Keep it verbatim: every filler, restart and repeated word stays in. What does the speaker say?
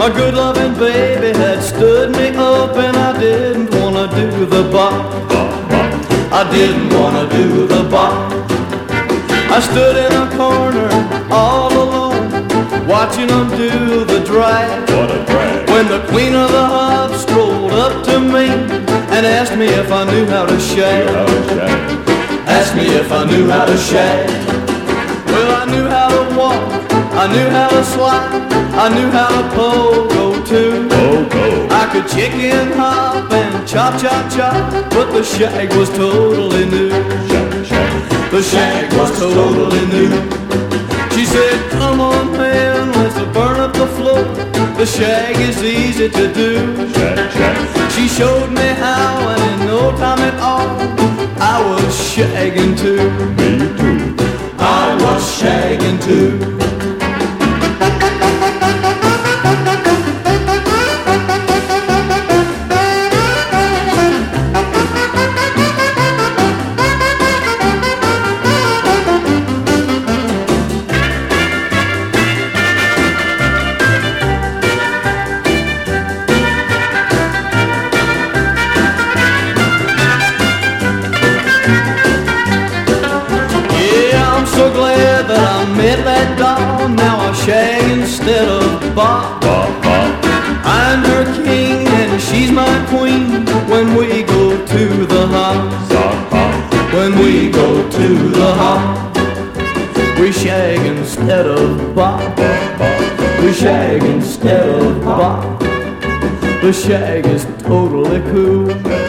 My good loving baby had stood me up, and I didn't wanna do the bop. I didn't wanna do the bop. I stood in a corner all alone, watching them do the drag. What a drag. When the queen of the hop strolled up to me and asked me if I knew how to shag. How to shag. Asked me if I knew how to shag. Well, I knew how to walk, I knew how to slide, I knew how to pogo too. Pogo. I could chicken hop and chop, chop, chop, but the shag was totally new. Shag, shag. The shag was totally new. She said, come on man, let's burn up the floor. The shag is easy to do. Shag, shag. She showed me how, and in no time at all, I was shagging too. Me too. I was shagging too. So glad that I met that doll. Now I shag instead of bop. Bop, bop. I'm her king and she's my queen. When we go to the hop, Sock, hop. when we go to the hop, we shag instead of bop. Bop, bop. We shag instead of bop. The shag is totally cool.